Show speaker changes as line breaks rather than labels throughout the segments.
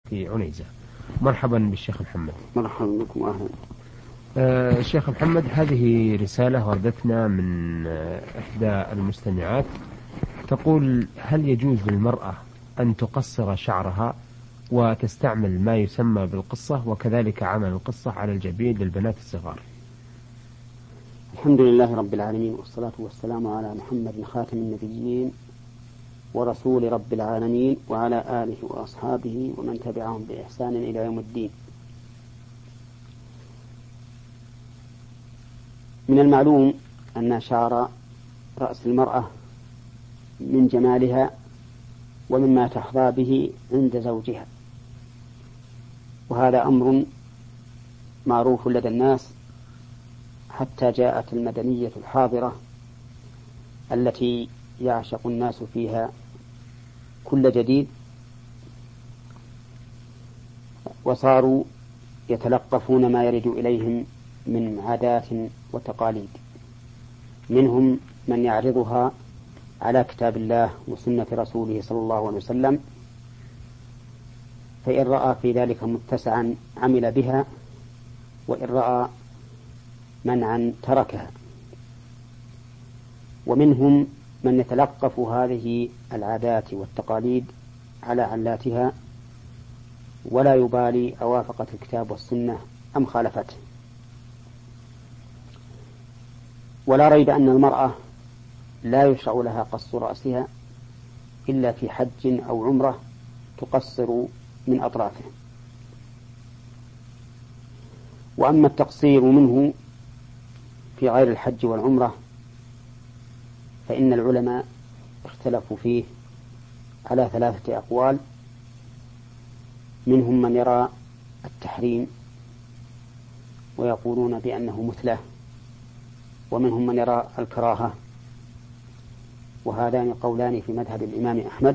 في عنيزة. مرحبا بالشيخ محمد.
مرحبا بكم أهلا.
الشيخ محمد، هذه رسالة وردتنا من إحدى المستمعات تقول: هل يجوز للمرأة أن تقصر شعرها وتستعمل ما يسمى بالقصة، وكذلك عمل القصة على الجبين للبنات الصغار؟
الحمد لله رب العالمين، والصلاة والسلام على محمد خاتم النبيين ورسول رب العالمين، وعلى آله وأصحابه ومن تبعهم بإحسان إلى يوم الدين. من المعلوم أن شعر رأس المرأة من جمالها ومما تحظى به عند زوجها، وهذا أمر معروف لدى الناس، حتى جاءت المدنية الحاضرة التي يعشق الناس فيها كل جديد، وصاروا يتلقفون ما يرد إليهم من عادات وتقاليد، منهم من يعرضها على كتاب الله وسنة رسوله صلى الله عليه وسلم، فإن رأى في ذلك متسعا عمل بها، وإن رأى منعا تركها. ومنهم من يتلقف هذه العادات والتقاليد على علاتها ولا يبالي أوافقت الكتاب والسنة أم خالفته. ولا ريب أن المرأة لا يشرع لها قص رأسها إلا في حج أو عمرة تقصر من أطرافه. وأما التقصير منه في غير الحج والعمرة فإن العلماء اختلفوا فيه على 3 أقوال، منهم من يرى التحريم ويقولون بأنه مثله، ومنهم من يرى الكراهة، وهذان قولان في مذهب الإمام أحمد،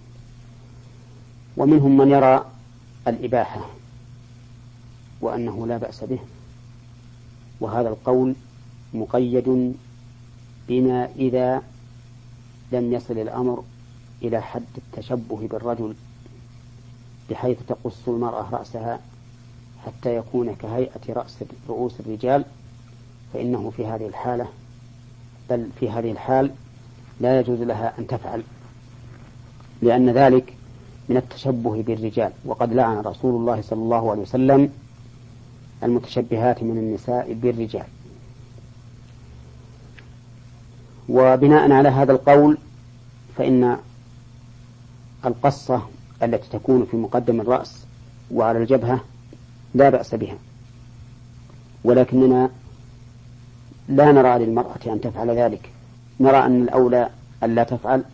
ومنهم من يرى الإباحة وأنه لا بأس به، وهذا القول مقيد بما إذا لم يصل الأمر إلى حد التشبه بالرجل بحيث تقص المرأة رأسها حتى يكون كهيئة رؤوس الرجال، فإنه في هذه الحالة بل في هذه الحال لا يجوز لها أن تفعل، لأن ذلك من التشبه بالرجال، وقد لعن رسول الله صلى الله عليه وسلم المتشبهات من النساء بالرجال. وبناء على هذا القول فإن القصة التي تكون في مقدم الرأس وعلى الجبهة لا بأس بها، ولكننا لا نرى للمرأة أن تفعل ذلك، نرى أن الأولى أن لا تفعل،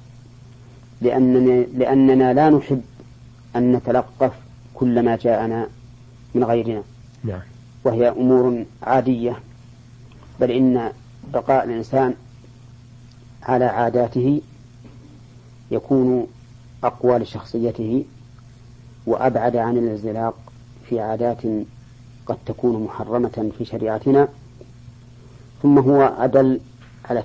لأننا لا نحب أن نتلقف كل ما جاءنا من غيرنا، وهي أمور عادية، بل إن بقاء الإنسان على عاداته يكون أقوى لشخصيته وأبعد عن الانزلاق في عادات قد تكون محرمة في شريعتنا، ثم هو أدل على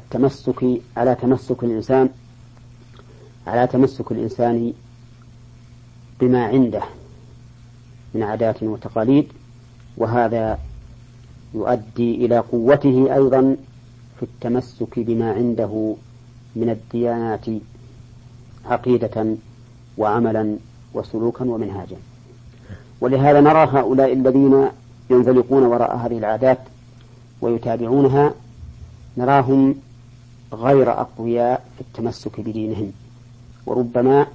تمسك الإنسان بما عنده من عادات وتقاليد، وهذا يؤدي إلى قوته أيضا في التمسك بما عنده من الديانات عقيدة وعملا وسلوكا ومنهاجا. ولهذا نرى هؤلاء الذين ينزلقون وراء هذه العادات ويتابعونها نراهم غير أقوياء في التمسك بدينهم، وربما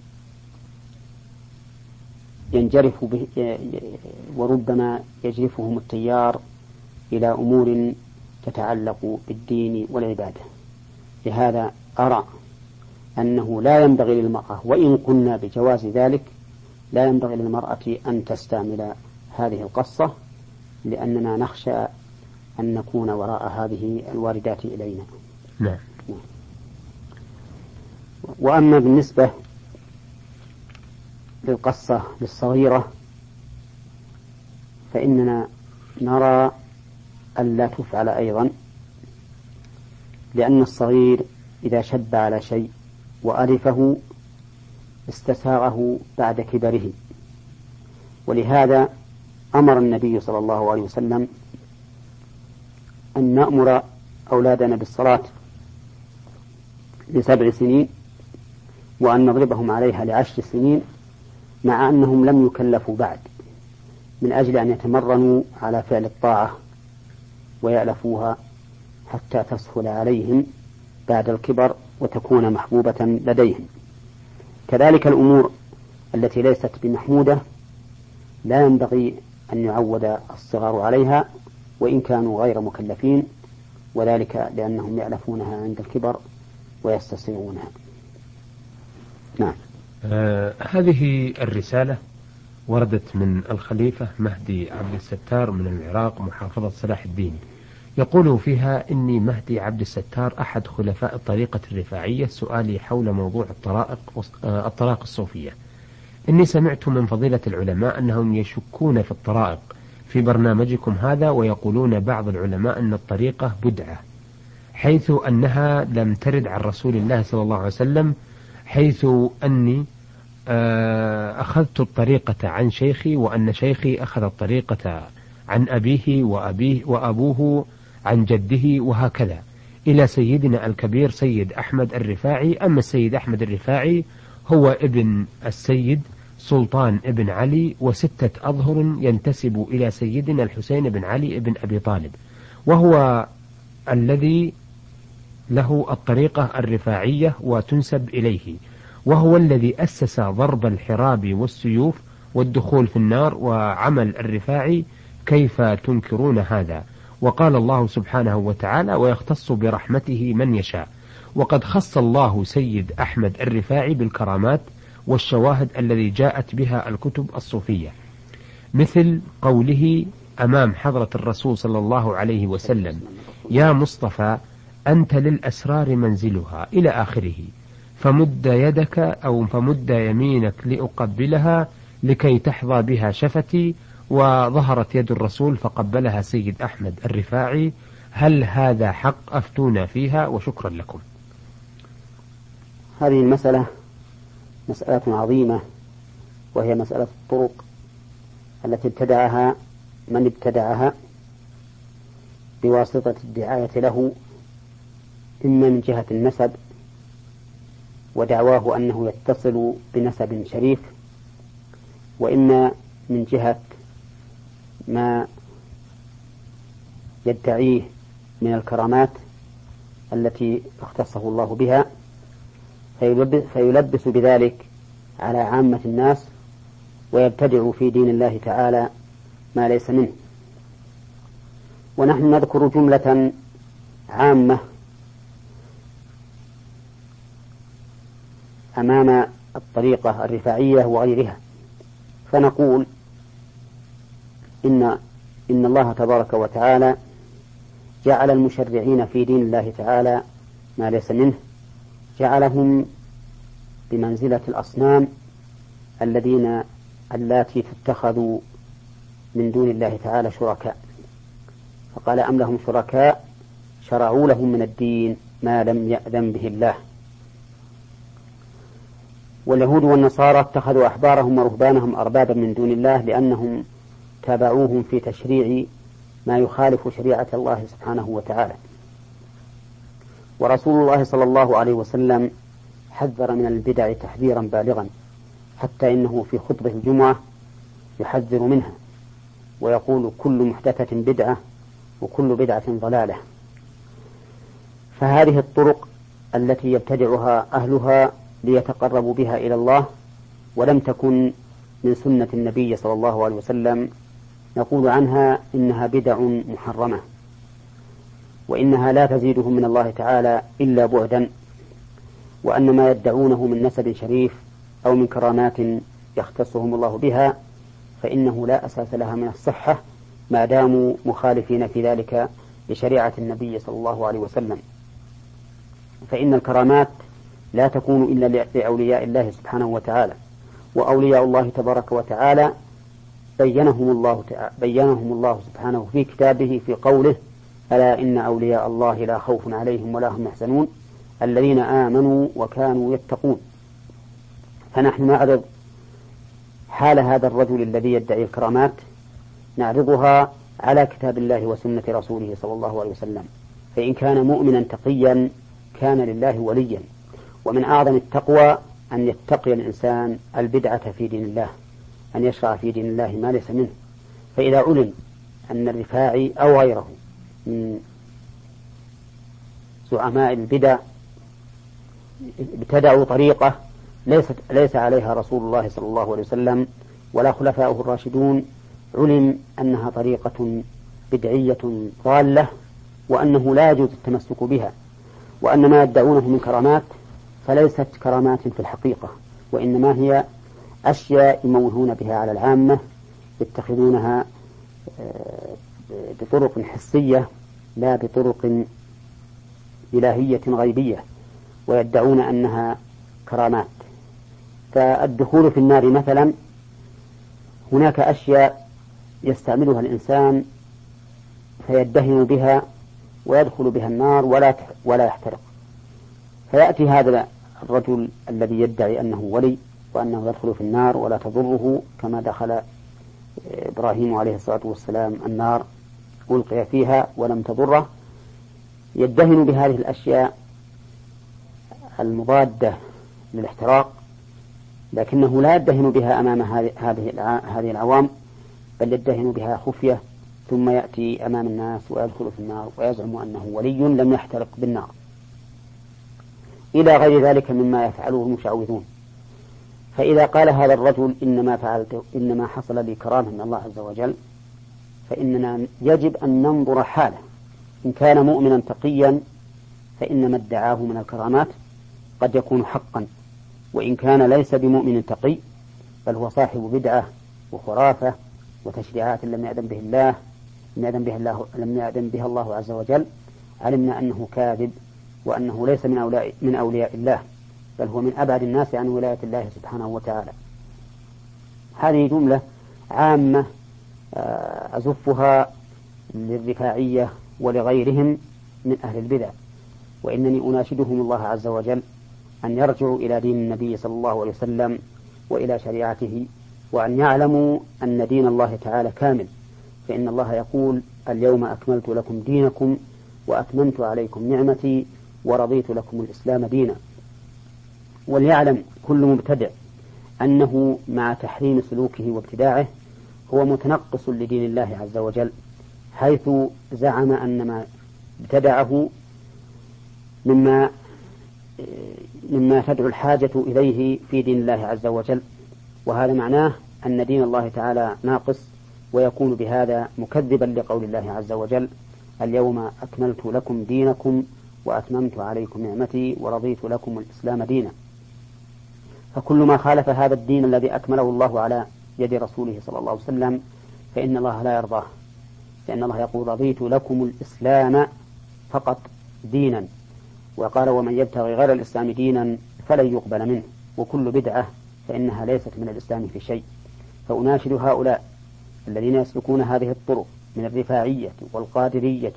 وربما يجرفهم التيار إلى أمور تتعلق بالدين والعبادة. لهذا أرى أنه لا ينبغي للمرأة، وإن قلنا بجواز ذلك، لا ينبغي للمرأة أن تستعمل هذه القصة، لأننا نخشى أن نكون وراء هذه الواردات إلينا.
نعم.
وأما بالنسبة للقصة للصغيرة فإننا نرى ألا تفعل أيضا، لأن الصغير إذا شب على شيء وألفه استساغه بعد كبره، ولهذا أمر النبي صلى الله عليه وسلم أن نأمر أولادنا بالصلاة ل7 سنين، وأن نضربهم عليها ل10 سنين، مع أنهم لم يكلفوا بعد، من أجل أن يتمرنوا على فعل الطاعة ويألفوها حتى تسهل عليهم بعد الكبر وتكون محبوبة لديهم. كذلك الأمور التي ليست بمحمودة لا ينبغي أن يعود الصغار عليها وإن كانوا غير مكلفين، وذلك لأنهم يألفونها عند الكبر ويستصيغونها. نعم.
هذه الرسالة وردت من الخليفة مهدي عبد الستار من العراق محافظة صلاح الدين، يقول فيها: إني مهدي عبد الستار أحد خلفاء الطريقة الرفاعية، سؤالي حول موضوع الطرائق الصوفية. إني سمعت من فضيلة العلماء أنهم يشكون في الطرائق في برنامجكم هذا، ويقولون بعض العلماء أن الطريقة بدعة، حيث أنها لم ترد عن رسول الله صلى الله عليه وسلم، حيث أني أخذت الطريقة عن شيخي، وأن شيخي أخذ الطريقة عن أبيه وأبوه عن جده، وهكذا إلى سيدنا الكبير سيد أحمد الرفاعي. أما السيد أحمد الرفاعي هو ابن السيد سلطان ابن علي، و6 أظهر ينتسب إلى سيدنا الحسين بن علي ابن أبي طالب، وهو الذي له الطريقة الرفاعية وتنسب إليه، وهو الذي أسس ضرب الحراب والسيوف والدخول في النار وعمل الرفاعي. كيف تنكرون هذا؟ وقال الله سبحانه وتعالى: ويختص برحمته من يشاء. وقد خص الله سيد أحمد الرفاعي بالكرامات والشواهد الذي جاءت بها الكتب الصوفية، مثل قوله أمام حضرة الرسول صلى الله عليه وسلم: يا مصطفى أنت للأسرار منزلها، إلى آخره. فمد يدك أو فمد يمينك لأقبلها لكي تحظى بها شفتي، وظهرت يد الرسول فقبلها سيد أحمد الرفاعي. هل هذا حق؟ أفتونا فيها وشكرا لكم.
هذه المسألة مسألة عظيمة، وهي مسألة الطرق التي ابتدعها من ابتدعها بواسطة الدعاية له، إما من جهة النسب ودعواه أنه يتصل بنسب شريف، وإما من جهة ما يدعيه من الكرامات التي اختصه الله بها، فيلبس بذلك على عامة الناس ويبتدع في دين الله تعالى ما ليس منه. ونحن نذكر جملة عامة أمام الطريقة الرفاعية وغيرها، فنقول إن الله تبارك وتعالى جعل المشرعين في دين الله تعالى ما ليس منه، جعلهم بمنزلة الأصنام اللاتي تتخذوا من دون الله تعالى شركاء، فقال: أم لهم شركاء شرعوا لهم من الدين ما لم يأذن به الله. واليهود والنصارى اتخذوا أحبارهم ورهبانهم أربابا من دون الله، لأنهم تابعوهم في تشريع ما يخالف شريعة الله سبحانه وتعالى. ورسول الله صلى الله عليه وسلم حذر من البدع تحذيرا بالغا، حتى إنه في خطبة الجمعة يحذر منها ويقول: كل محدثة بدعة وكل بدعة ضلالة. فهذه الطرق التي يبتدعها أهلها ليتقربوا بها إلى الله ولم تكن من سنة النبي صلى الله عليه وسلم، نقول عنها إنها بدع محرمة، وإنها لا تزيدهم من الله تعالى إلا بعدا، وأن ما يدعونه من نسب شريف أو من كرامات يختصهم الله بها فإنه لا أساس لها من الصحة ما داموا مخالفين في ذلك لشريعة النبي صلى الله عليه وسلم. فإن الكرامات لا تكون إلا لأولياء الله سبحانه وتعالى، وأولياء الله تبارك وتعالى بينهم الله سبحانه في كتابه في قوله: ألا إن أولياء الله لا خوف عليهم ولا هم يحزنون الذين آمنوا وكانوا يتقون. فنحن نعرض حال هذا الرجل الذي يدعي الكرامات نعرضها على كتاب الله وسنة رسوله صلى الله عليه وسلم. فإن كان مؤمنا تقيا كان لله وليا. ومن أعظم التقوى أن يتقي الإنسان البدعة في دين الله، أن يشرع في دين الله ما ليس منه. فإذا علم أن الرفاعي أو غيره من زعماء البدع ابتدعوا طريقة ليس عليها رسول الله صلى الله عليه وسلم ولا خلفاؤه الراشدون، علم أنها طريقة بدعية ضالة، وأنه لا يجوز التمسك بها، وأن ما يدعونه من كرامات فليست كرامات في الحقيقة، وإنما هي أشياء يموهون بها على العامة، يتخذونها بطرق حسية لا بطرق إلهية غيبية، ويدعون أنها كرامات. فالدخول في النار مثلا، هناك أشياء يستعملها الإنسان فيدهن بها ويدخل بها النار ولا يحترق، فيأتي هذا الرجل الذي يدعي أنه ولي وأنه يدخل في النار ولا تضره، كما دخل إبراهيم عليه الصلاة والسلام النار ألقي فيها ولم تضره، يدهن بهذه الأشياء المضادة للاحتراق، لكنه لا يدهن بها أمام هذه العوام، بل يدهن بها خفية، ثم يأتي أمام الناس ويدخل في النار ويزعم أنه ولي لم يحترق بالنار، إلى غير ذلك مما يفعله المشعوذون. فإذا قال هذا الرجل إنما حصل لي كرامة من الله عز وجل، فإننا يجب أن ننظر حاله. إن كان مؤمنا تقيا فإن ما ادعاه من الكرامات قد يكون حقا، وإن كان ليس بمؤمن تقي بل هو صاحب بدعة وخرافة وتشريعات لم يأذن بها الله عز وجل، علمنا أنه كاذب، وأنه ليس من أولياء الله، بل هو من أبعد الناس عن ولاية الله سبحانه وتعالى. هذه جملة عامة أزفها للرفاعية ولغيرهم من أهل البدع، وإنني أناشدهم الله عز وجل أن يرجعوا إلى دين النبي صلى الله عليه وسلم وإلى شريعته، وأن يعلموا أن دين الله تعالى كامل، فإن الله يقول: اليوم أكملت لكم دينكم وأتممت عليكم نعمتي ورضيت لكم الإسلام دينا. وليعلم كل مبتدع أنه مع تحريم سلوكه وابتداعه هو متنقص لدين الله عز وجل، حيث زعم أن ما ابتدعه مما تدعو الحاجة إليه في دين الله عز وجل، وهذا معناه أن دين الله تعالى ناقص، ويكون بهذا مكذبا لقول الله عز وجل: اليوم أكملت لكم دينكم وأتممت عليكم نعمتي ورضيت لكم الإسلام دينا. فكل ما خالف هذا الدين الذي أكمله الله على يد رسوله صلى الله عليه وسلم فإن الله لا يرضاه، لأن الله يقول: رضيت لكم الإسلام فقط دينا، وقال: ومن يبتغي غير الإسلام دينا فلن يقبل منه، وكل بدعة فإنها ليست من الإسلام في شيء. فأناشد هؤلاء الذين يسلكون هذه الطرق من الرفاعية والقادرية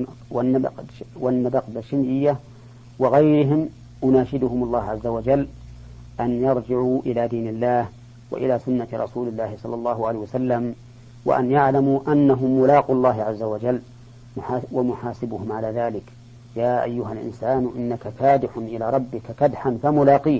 والنبقبشية وغيرهم، أناشدهم الله عز وجل أن يرجعوا إلى دين الله وإلى سنة رسول الله صلى الله عليه وسلم، وأن يعلموا أنهم ملاقوا الله عز وجل ومحاسبهم على ذلك. يا أيها الإنسان إنك كادح إلى ربك كدحا فملاقيه.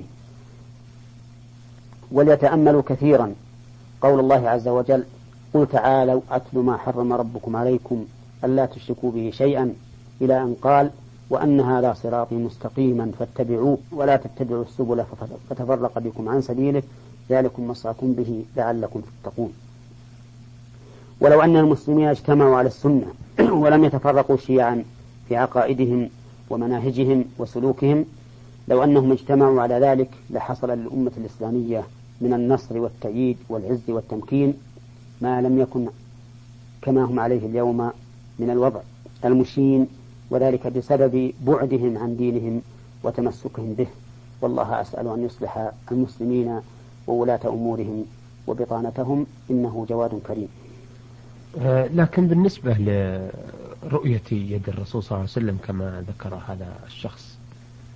وليتأملوا كثيرا قول الله عز وجل: قل تعالوا أتل ما حرم ربكم عليكم ألا تشركوا به شيئا، إلى أن قال: وأن هذا صراطي مستقيما فاتبعوه ولا تتبعوا السبل فتفرق بكم عن سبيله ذلكم وصاكم به لعلكم تتقون. ولو أن المسلمين اجتمعوا على السنة ولم يتفرقوا شيعا في عقائدهم ومناهجهم وسلوكهم، لو أنهم اجتمعوا على ذلك لحصل للأمة الإسلامية من النصر والتأييد والعز والتمكين ما لم يكن كما هم عليه اليوم من الوضع المشين، وذلك بسبب بعدهم عن دينهم وتمسكهم به. والله أسأل أن يصلح المسلمين وولاة أمورهم وبطانتهم، إنه جواد كريم.
لكن بالنسبة لرؤية يد الرسول صلى الله عليه وسلم كما ذكر هذا الشخص،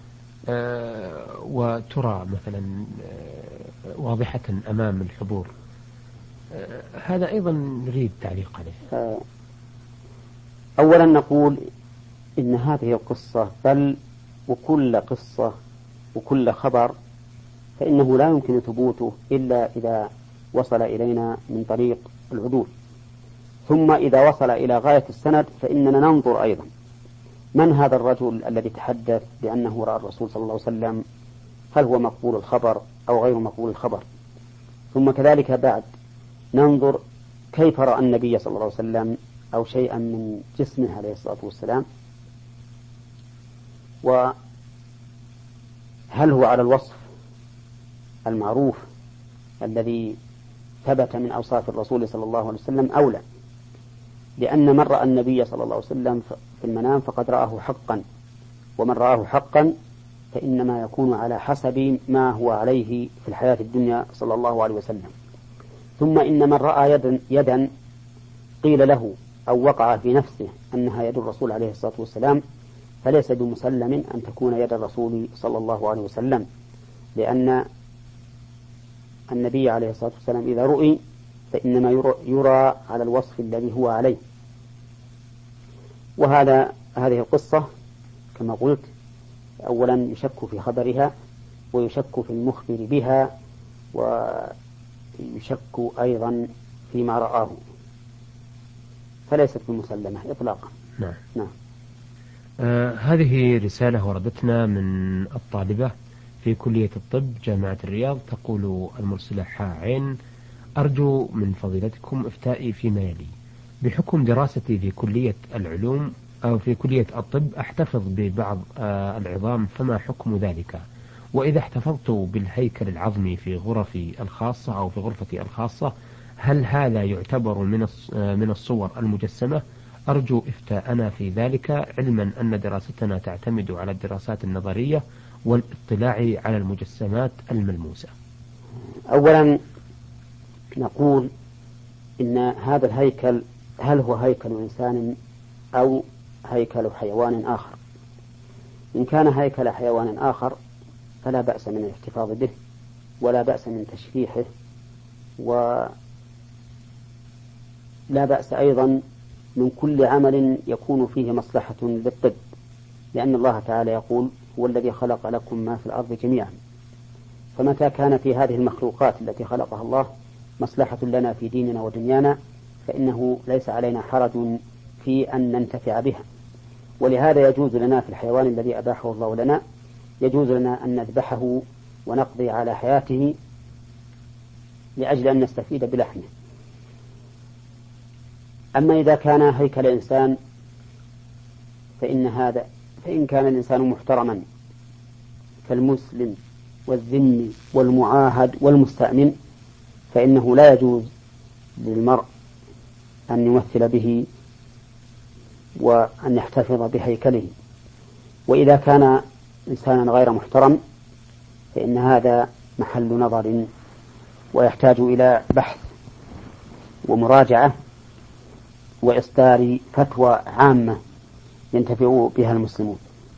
وترى مثلا واضحة أمام الحضور، هذا أيضا نريد تعليق عليه.
أولا نقول إن هذه القصة بل وكل قصة وكل خبر فإنه لا يمكن ثبوته إلا إذا وصل إلينا من طريق العدول، ثم إذا وصل إلى غاية السند فإننا ننظر أيضا من هذا الرجل الذي تحدث بأنه رأى الرسول صلى الله عليه وسلم، هل هو مقبول الخبر أو غير مقبول الخبر، ثم كذلك بعد ننظر كيف رأى النبي صلى الله عليه وسلم أو شيئا من جسمه عليه الصلاة والسلام، وهل هو على الوصف المعروف الذي ثبت من أوصاف الرسول صلى الله عليه وسلم أو لا، لأن من رأى النبي صلى الله عليه وسلم في المنام فقد رآه حقا، ومن رآه حقا فإنما يكون على حسب ما هو عليه في الحياة الدنيا صلى الله عليه وسلم. ثم إن من رأى يدا قيل له أو وقع في نفسه أنها يد الرسول عليه الصلاة والسلام فليس بمسلم أن تكون يد الرسول صلى الله عليه وسلم، لأن النبي عليه الصلاة والسلام إذا رؤي فإنما يرى على الوصف الذي هو عليه. هذه القصة كما قلت أولا يشك في خبرها ويشك في المخبر بها ويشك أيضا فيما رآه، فليست بمسلمة إطلاقا.
نعم. هذه رسالة وردتنا من الطالبة في كلية الطب جامعة الرياض، تقول المرسلة عين: أرجو من فضيلتكم إفتائي فيما يلي. بحكم دراستي في كلية العلوم أو في كلية الطب أحتفظ ببعض العظام، فما حكم ذلك؟ وإذا احتفظت بالهيكل العظمي في غرفي الخاصة أو في غرفتي الخاصة هل هذا يعتبر من الصور المجسمة؟ أرجو إفتاءنا في ذلك، علما أن دراستنا تعتمد على الدراسات النظرية والاطلاع على المجسمات الملموسة.
أولا نقول إن هذا الهيكل هل هو هيكل إنسان أو هيكل حيوان آخر؟ إن كان هيكل حيوان آخر فلا بأس من الاحتفاظ به ولا بأس من تشريحه، ولا بأس أيضا من كل عمل يكون فيه مصلحة للطب، لأن الله تعالى يقول: هو الذي خلق لكم ما في الأرض جميعا. فمتى كان في هذه المخلوقات التي خلقها الله مصلحة لنا في ديننا ودنيانا فإنه ليس علينا حرج في أن ننتفع بها. ولهذا يجوز لنا في الحيوان الذي أباحه الله لنا يجوز لنا أن نذبحه ونقضي على حياته لأجل أن نستفيد بلحمه. أما إذا كان هيكل إنسان فإن كان الإنسان محترما كالمسلم والذمي والمعاهد والمستأمن فإنه لا يجوز للمرء أن يمثل به وأن يحتفظ بهيكله. وإذا كان إنسانا غير محترم فإن هذا محل نظر ويحتاج إلى بحث ومراجعة وإصدار فتوى عامة ينتفع بها المسلمون.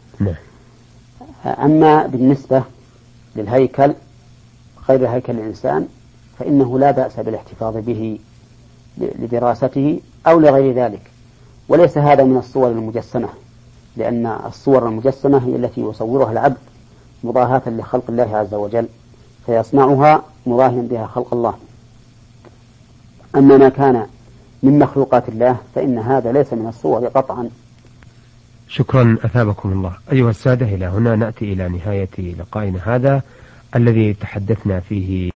أما بالنسبة للهيكل غير هيكل الإنسان فإنه لا بأس بالاحتفاظ به لدراسته أو لغير ذلك، وليس هذا من الصور المجسمة، لأن الصور المجسمة هي التي يصورها العبد مضاهاة لخلق الله عز وجل فيصنعها مضاهيا بها خلق الله. أما ما كان من مخلوقات الله فإن هذا ليس من الصور قطعا.
شكرا أثابكم الله. أيها السادة، إلى هنا نأتي إلى نهاية لقائنا هذا الذي تحدثنا فيه